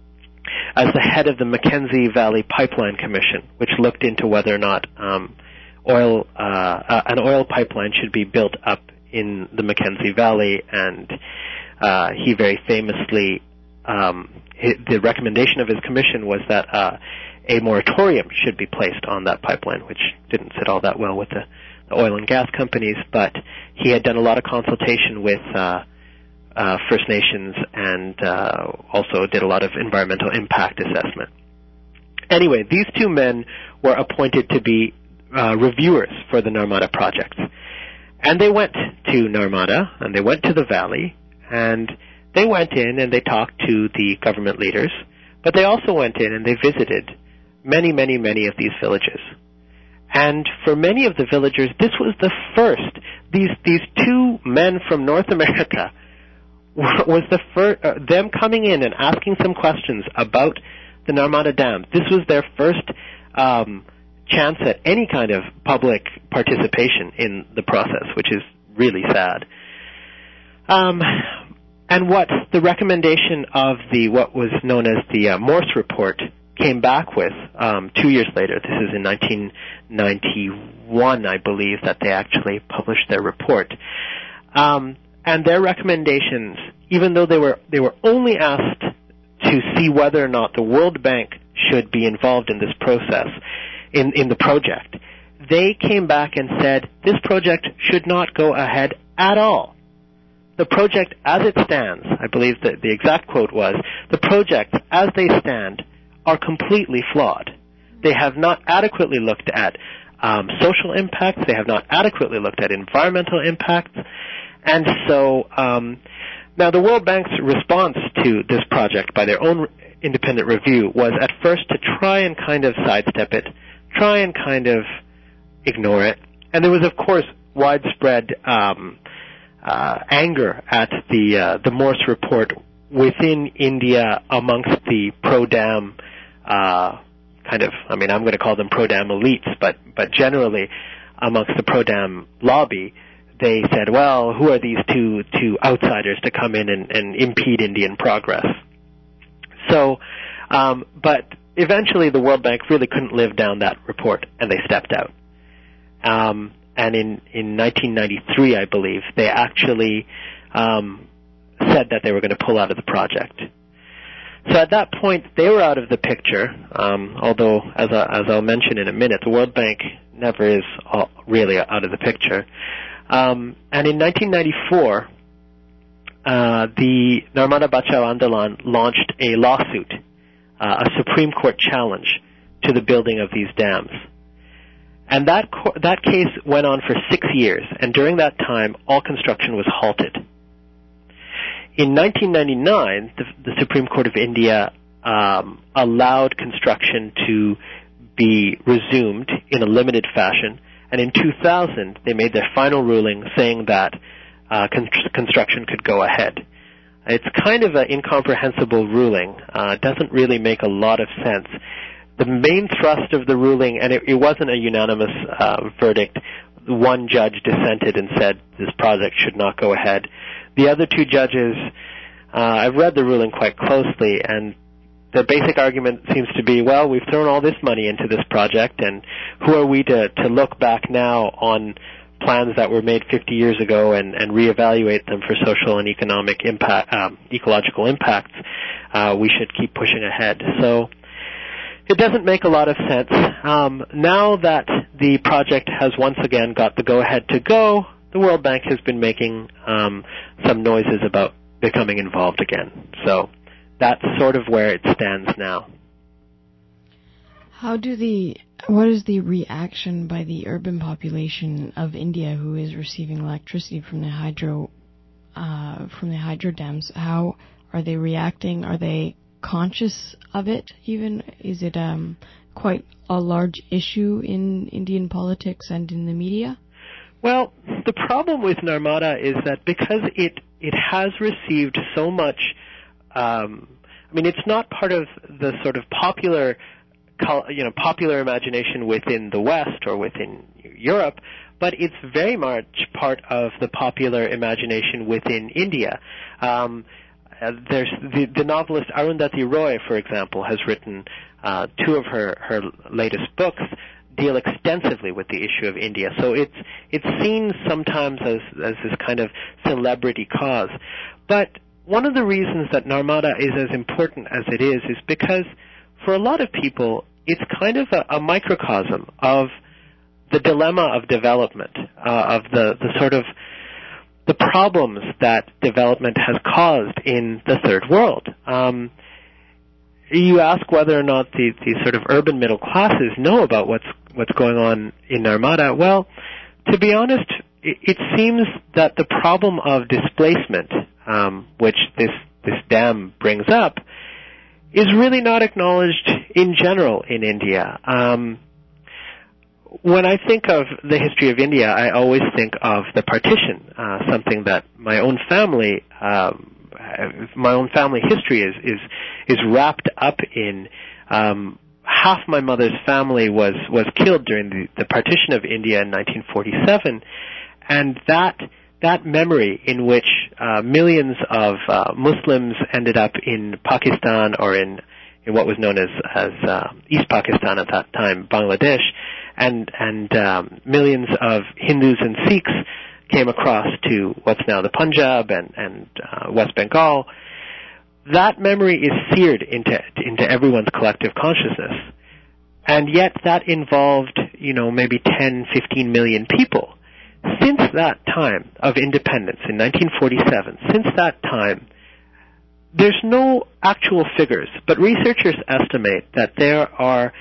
as the head of the Mackenzie Valley Pipeline Commission, which looked into whether or not um, oil uh, uh, an oil pipeline should be built up in the Mackenzie Valley, and uh, he very famously um, his, the recommendation of his commission was that uh, a moratorium should be placed on that pipeline, which didn't sit all that well with the, the oil and gas companies, but he had done a lot of consultation with uh, uh, First Nations and uh, also did a lot of environmental impact assessment. Anyway, these two men were appointed to be uh, reviewers for the Narmada project. And they went to Narmada, and they went to the valley, and they went in and they talked to the government leaders, but they also went in and they visited many, many, many of these villages. And for many of the villagers, this was the first, these these two men from North America was the first, uh, them coming in and asking some questions about the Narmada Dam. This was their first um, chance at any kind of public participation in the process, which is really sad. Um, and what the recommendation of the what was known as the uh, Morse Report came back with um, two years later, this is in nineteen ninety-one, I believe, that they actually published their report. Um, and their recommendations, even though they were they were only asked to see whether or not the World Bank should be involved in this process, in, in the project, they came back and said this project should not go ahead at all. The project as it stands, I believe that the exact quote was, the projects as they stand are completely flawed. They have not adequately looked at um, social impacts. They have not adequately looked at environmental impacts. And so um, now the World Bank's response to this project by their own independent review was at first to try and kind of sidestep it, try and kind of ignore it. And there was, of course, widespread um, uh, anger at the uh, the Morse Report within India amongst the pro-dam uh, kind of, I mean, I'm going to call them pro-dam elites, but, but generally amongst the pro-dam lobby, they said, well, who are these two two outsiders to come in and, and impede Indian progress? So, um, but eventually the World Bank really couldn't live down that report, and they stepped out. Um, and in, in nineteen ninety-three, I believe, they actually um, said that they were going to pull out of the project. So at that point, they were out of the picture, um, although, as, I, as I'll mention in a minute, the World Bank never is all, really out of the picture. Um, and in nineteen ninety-four, uh, the Narmada Bachao Andolan launched a lawsuit, uh, a Supreme Court challenge to the building of these dams. And that co- that case went on for six years, and during that time, all construction was halted. In nineteen ninety-nine, the, the Supreme Court of India um, allowed construction to be resumed in a limited fashion, and in two thousand, they made their final ruling saying that uh, con- construction could go ahead. It's kind of an incomprehensible ruling. Uh, it doesn't really make a lot of sense. The main thrust of the ruling, and it, it wasn't a unanimous uh, verdict, one judge dissented and said this project should not go ahead. The other two judges, uh, I've read the ruling quite closely, and the basic argument seems to be, well, we've thrown all this money into this project, and who are we to, to look back now on plans that were made fifty years ago and, and reevaluate them for social and economic impact, um, ecological impacts? Uh, we should keep pushing ahead. So it doesn't make a lot of sense. Um, now that the project has once again got the go-ahead to go, the World Bank has been making um, some noises about becoming involved again. So that's sort of where it stands now. How do the, what is the reaction by the urban population of India who is receiving electricity from the hydro, uh, from the hydro dams? How are they reacting? Are they conscious of it even? Is it um, quite a large issue in Indian politics and in the media? Well, the problem with Narmada is that because it it has received so much, um, I mean, it's not part of the sort of popular, you know, popular imagination within the West or within Europe, but it's very much part of the popular imagination within India. Um, uh, there's the, the novelist Arundhati Roy, for example, has written uh, two of her, her latest books deal extensively with the issue of India. So it's it's seen sometimes as as this kind of celebrity cause. But one of the reasons that Narmada is as important as it is is because for a lot of people it's kind of a, a microcosm of the dilemma of development, uh, of the, the sort of the problems that development has caused in the third world. Um, you ask whether or not the, the sort of urban middle classes know about what's what's going on in Narmada. Well, to be honest, it, it seems that the problem of displacement, um, which this this dam brings up, is really not acknowledged in general in India. Um, when I think of the history of India, I always think of the partition, uh, something that my own family, um, my own family history is is is wrapped up in. Um, half my mother's family was was killed during the, the partition of India in nineteen forty-seven, and that that memory in which uh, millions of uh, Muslims ended up in Pakistan or in, in what was known as, as uh, East Pakistan at that time, Bangladesh, and, and um, millions of Hindus and Sikhs came across to what's now the Punjab and, and uh, West Bengal. That memory is seared into, into everyone's collective consciousness. And yet that involved, you know, maybe ten, fifteen million people. Since that time of independence in nineteen forty-seven, since that time, there's no actual figures, but researchers estimate that there are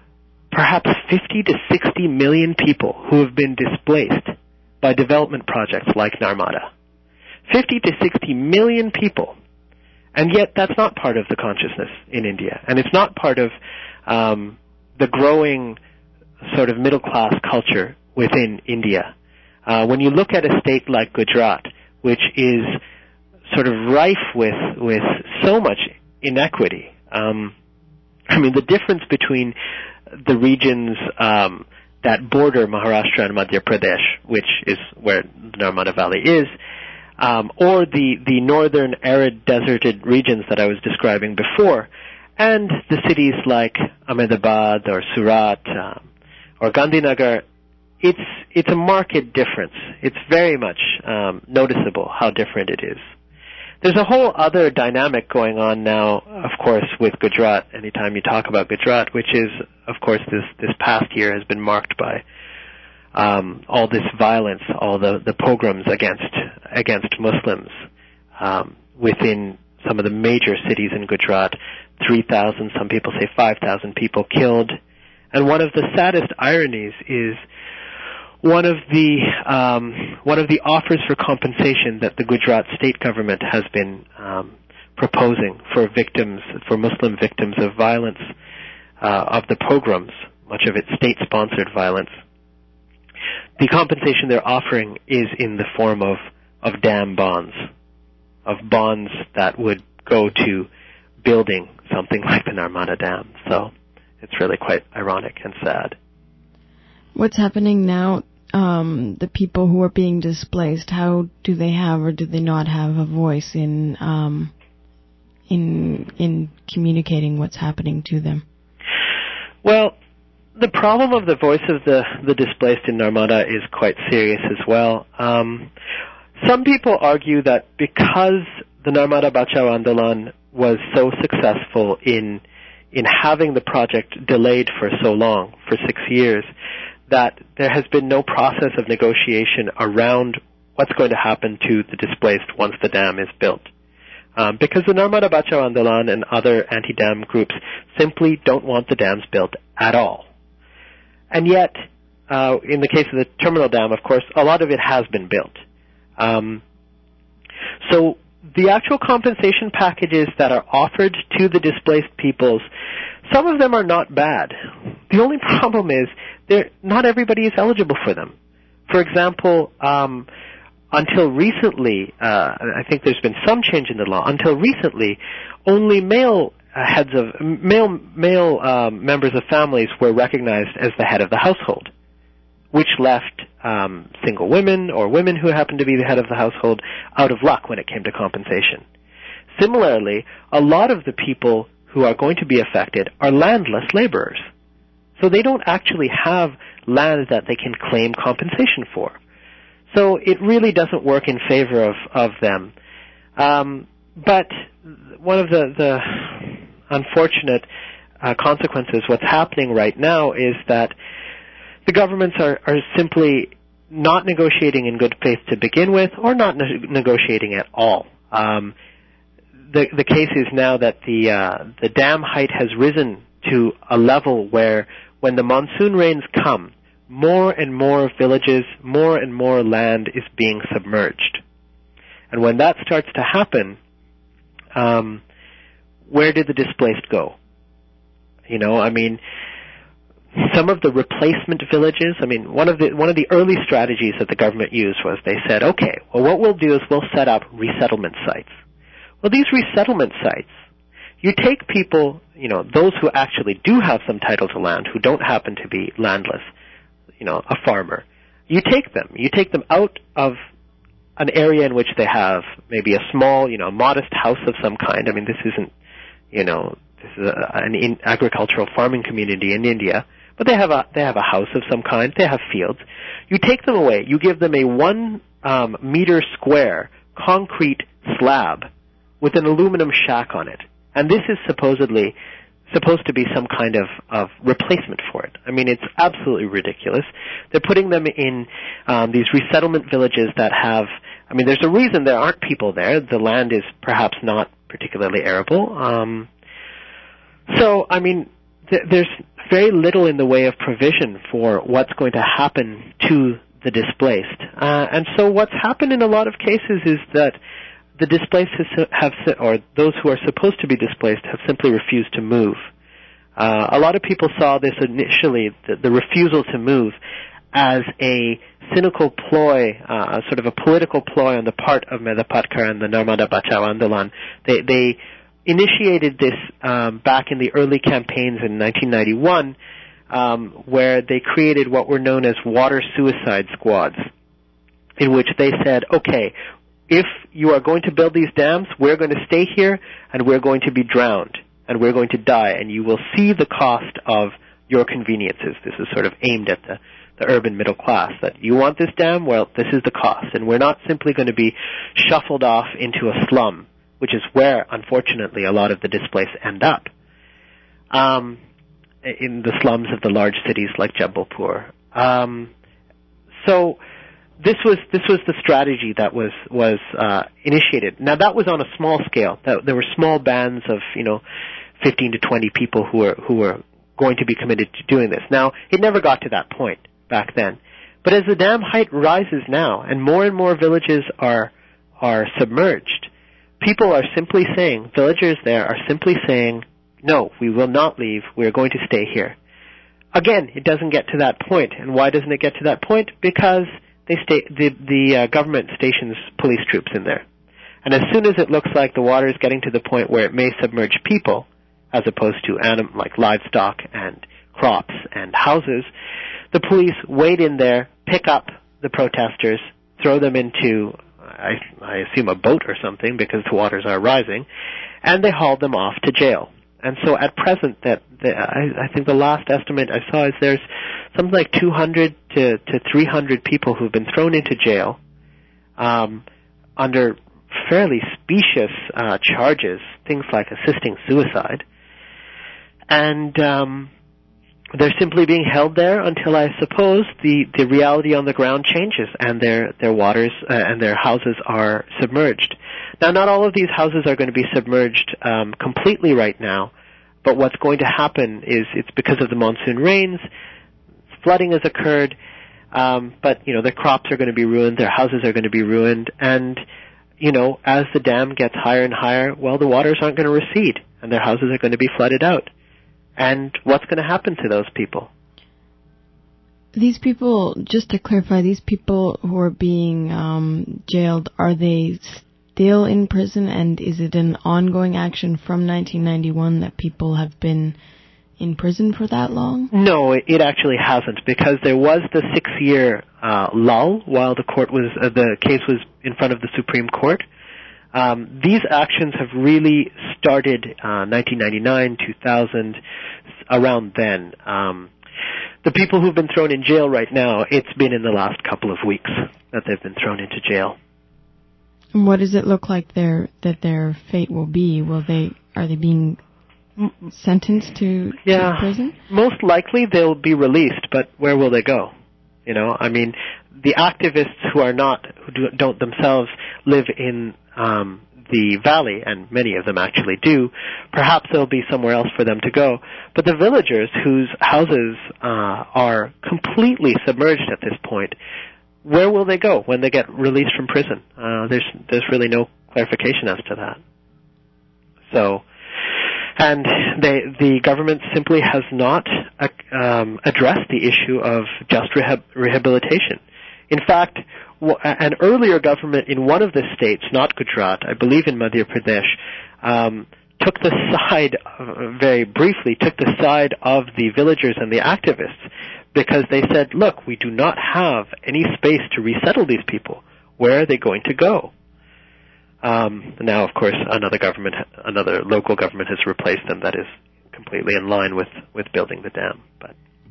perhaps fifty to sixty million people who have been displaced by development projects like Narmada. fifty to sixty million people. And yet that's not part of the consciousness in India. And it's not part of um, the growing sort of middle-class culture within India. Uh, when you look at a state like Gujarat, which is sort of rife with with so much inequity, um, I mean, the difference between the regions um, that border Maharashtra and Madhya Pradesh, which is where the Narmada Valley is, um, or the, the northern arid deserted regions that I was describing before, and the cities like Ahmedabad or Surat um, or Gandhinagar, It's it's a marked difference. It's very much um, noticeable how different it is. There's a whole other dynamic going on now, of course, with Gujarat, anytime you talk about Gujarat, which is, of course, this, this past year has been marked by um, all this violence, all the, the pogroms against against Muslims um, within some of the major cities in Gujarat. three thousand, some people say five thousand people killed. And one of the saddest ironies is One of the um, one of the offers for compensation that the Gujarat state government has been um, proposing for victims, for Muslim victims of violence, uh, of the pogroms, much of it state-sponsored violence, the compensation they're offering is in the form of, of dam bonds, of bonds that would go to building something like the Narmada Dam. So it's really quite ironic and sad. What's happening now, um, the people who are being displaced, how do they have or do they not have a voice in um, in in communicating what's happening to them? Well, the problem of the voice of the, the displaced in Narmada is quite serious as well. Um, some people argue that because the Narmada Bachao Andolan was so successful in in having the project delayed for so long, for six years, that there has been no process of negotiation around what's going to happen to the displaced once the dam is built. Um, because the Narmada Bachao Andolan and other anti-dam groups simply don't want the dams built at all. And yet, uh, in the case of the terminal dam, of course, a lot of it has been built. Um, so the actual compensation packages that are offered to the displaced peoples, some of them are not bad. The only problem is They're, not everybody is eligible for them. For example, um, until recently, uh, I think there's been some change in the law. Until recently, only male uh, heads of male male um, members of families were recognized as the head of the household, which left um, single women or women who happened to be the head of the household out of luck when it came to compensation. Similarly, a lot of the people who are going to be affected are landless laborers. So they don't actually have land that they can claim compensation for. So it really doesn't work in favor of, of them. Um, but one of the, the unfortunate uh, consequences, what's happening right now, is that the governments are, are simply not negotiating in good faith to begin with, or not ne- negotiating at all. Um, the the case is now that the uh, the dam height has risen to a level where when the monsoon rains come, more and more villages, more and more land is being submerged. And when that starts to happen, um, where did the displaced go? You know, I mean, some of the replacement villages, I mean, one of the one of the early strategies that the government used was they said, okay, well, what we'll do is we'll set up resettlement sites. Well, these resettlement sites, you take people, you know, those who actually do have some title to land, who don't happen to be landless, you know, a farmer. You take them. You take them out of an area in which they have maybe a small, you know, modest house of some kind. I mean, this isn't, you know, this is a, an in agricultural farming community in India, but they have a they have a house of some kind. They have fields. You take them away. You give them a one um, meter square concrete slab with an aluminum shack on it, and this is supposedly supposed to be some kind of, of replacement for it. I mean, it's absolutely ridiculous. They're putting them in um, these resettlement villages that have, I mean, there's a reason there aren't people there. The land is perhaps not particularly arable. Um, so, I mean, th there's very little in the way of provision for what's going to happen to the displaced. Uh, and so what's happened in a lot of cases is that the displaced have, or those who are supposed to be displaced, have simply refused to move. Uh, a lot of people saw this initially, the, the refusal to move, as a cynical ploy, uh, sort of a political ploy on the part of Medha Patkar and the Narmada Bachao Andolan. They, they initiated this um, back in the early campaigns in nineteen ninety-one, um, where they created what were known as water suicide squads, in which they said, okay, if you are going to build these dams, we're going to stay here and we're going to be drowned and we're going to die, and you will see the cost of your conveniences. This is sort of aimed at the, the urban middle class, that you want this dam, well, this is the cost, and we're not simply going to be shuffled off into a slum, which is where, unfortunately, a lot of the displaced end up, um, in the slums of the large cities like Jabalpur. Um, so... This was this was the strategy that was was uh, initiated. Now that was on a small scale. That, there were small bands of you know fifteen to twenty people who were who were going to be committed to doing this. Now it never got to that point back then. But as the dam height rises now, and more and more villages are are submerged, people are simply saying, villagers there are simply saying, no, we will not leave. We are going to stay here. Again, it doesn't get to that point. And why doesn't it get to that point? Because They sta the, the uh, government stations police troops in there. And as soon as it looks like the water is getting to the point where it may submerge people, as opposed to anim like livestock and crops and houses, the police wade in there, pick up the protesters, throw them into, I, I assume, a boat or something because the waters are rising, and they haul them off to jail. And so at present, that the, I, I think the last estimate I saw is there's something like two hundred to three hundred people who've been thrown into jail um, under fairly specious uh, charges, things like assisting suicide. And um, they're simply being held there until, I suppose, the, the reality on the ground changes and their, their waters uh, and their houses are submerged. Now, not all of these houses are going to be submerged um, completely right now, but what's going to happen is it's because of the monsoon rains, flooding has occurred, um, but, you know, their crops are going to be ruined, their houses are going to be ruined, and, you know, as the dam gets higher and higher, well, the waters aren't going to recede, and their houses are going to be flooded out. And what's going to happen to those people? These people, just to clarify, these people who are being um, jailed, are they still in prison, and is it an ongoing action from nineteen ninety-one that people have been in prison for that long? No, it actually hasn't, because there was the six-year uh, lull while the court was uh, the case was in front of the Supreme Court. Um, these actions have really started uh, nineteen ninety-nine, two thousand, around then. Um, the people who've been thrown in jail right now, it's been in the last couple of weeks that they've been thrown into jail. And what does it look like their that their fate will be? Will they are they being sentenced to, yeah, to prison? Most likely they'll be released, but where will they go? You know, I mean, the activists who are not, who do, don't themselves live in um, the valley, and many of them actually do, perhaps there'll be somewhere else for them to go. But the villagers whose houses uh, are completely submerged at this point, where will they go when they get released from prison? Uh, there's there's really no clarification as to that. So, and they, the government simply has not uh, um, addressed the issue of just rehab, rehabilitation. In fact, w- an earlier government in one of the states, not Gujarat, I believe in Madhya Pradesh, um, took the side, uh, very briefly, took the side of the villagers and the activists, because they said, look, we do not have any space to resettle these people. Where are they going to go? Um, now, of course, another government, another local government has replaced them that is completely in line with, with building the dam. But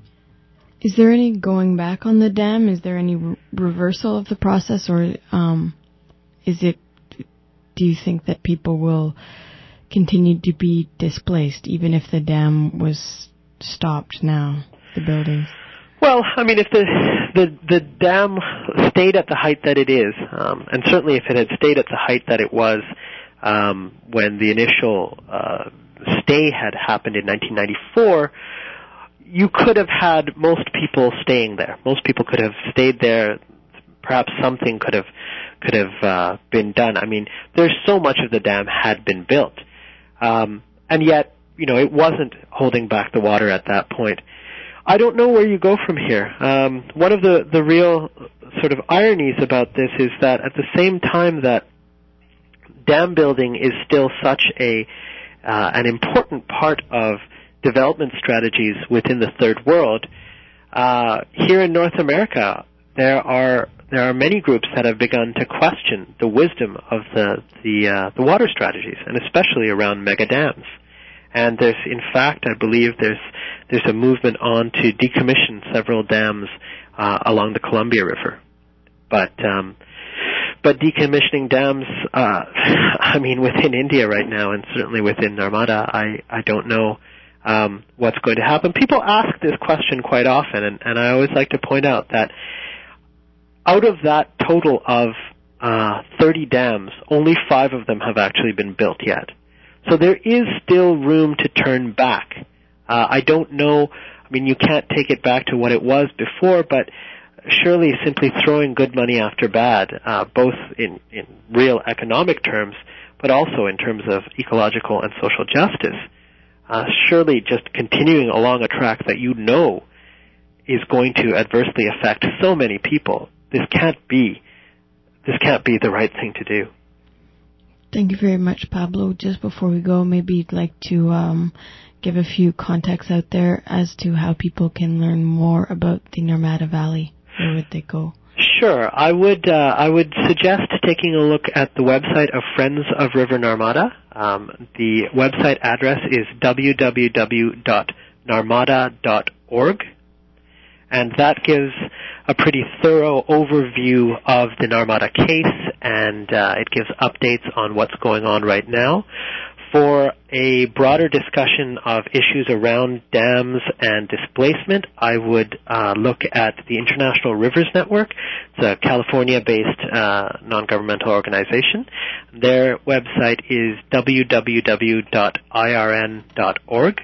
is there any going back on the dam? Is there any re- reversal of the process, or um, is it? Do you think that people will continue to be displaced even if the dam was stopped now, the buildings? Well, I mean, if the the the dam stayed at the height that it is, um, and certainly if it had stayed at the height that it was um, when the initial uh, stay had happened in nineteen ninety-four, you could have had most people staying there. Most people could have stayed there. Perhaps something could have could have uh, been done. I mean, there's so much of the dam had been built, um, and yet, you know, it wasn't holding back the water at that point. I don't know where you go from here. Um, one of the, the real sort of ironies about this is that at the same time that dam building is still such a uh, an important part of development strategies within the third world, uh, here in North America there are there are many groups that have begun to question the wisdom of the the, uh, the water strategies, and especially around mega dams. And there's, in fact, I believe there's there's a movement on to decommission several dams uh, along the Columbia River. But um, but decommissioning dams, uh, I mean, within India right now, and certainly within Narmada, I, I don't know um, what's going to happen. People ask this question quite often, and, and I always like to point out that out of that total of uh, thirty dams, only five of them have actually been built yet. So there is still room to turn back. Uh, I don't know, I mean, you can't take it back to what it was before, but surely simply throwing good money after bad, uh, both in, in real economic terms, but also in terms of ecological and social justice, uh, surely just continuing along a track that you know is going to adversely affect so many people, this can't be, this can't be the right thing to do. Thank you very much, Pablo. Just before we go, maybe you'd like to um, give a few contacts out there as to how people can learn more about the Narmada Valley. Where would they go? Sure. I would uh, I would suggest taking a look at the website of Friends of River Narmada. Um, the website address is w w w dot narmada dot org. And that gives a pretty thorough overview of the Narmada case, and uh, it gives updates on what's going on right now. For a broader discussion of issues around dams and displacement, I would uh, look at the International Rivers Network. It's a California-based uh, non-governmental organization. Their website is w w w dot i r n dot org.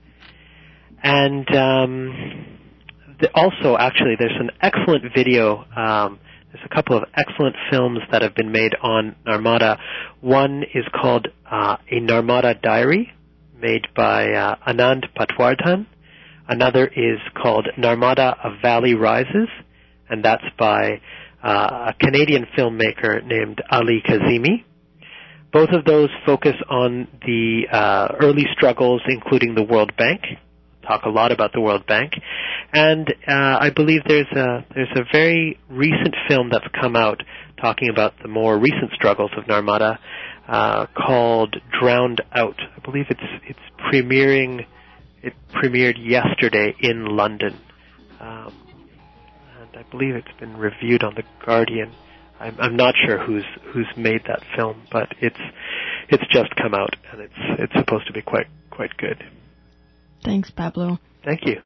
And um, also, actually, there's an excellent video. Um, there's a couple of excellent films that have been made on Narmada. One is called uh, A Narmada Diary, made by uh, Anand Patwardhan. Another is called Narmada, A Valley Rises, and that's by uh, a Canadian filmmaker named Ali Kazemi. Both of those focus on the uh, early struggles, including the World Bank. Talk a lot about the World Bank, and uh, I believe there's a there's a very recent film that's come out talking about the more recent struggles of Narmada, uh, called Drowned Out. I believe it's it's premiering. It premiered yesterday in London, um, and I believe it's been reviewed on The Guardian. I'm, I'm not sure who's who's made that film, but it's it's just come out, and it's it's supposed to be quite quite good. Thanks, Pablo. Thank you.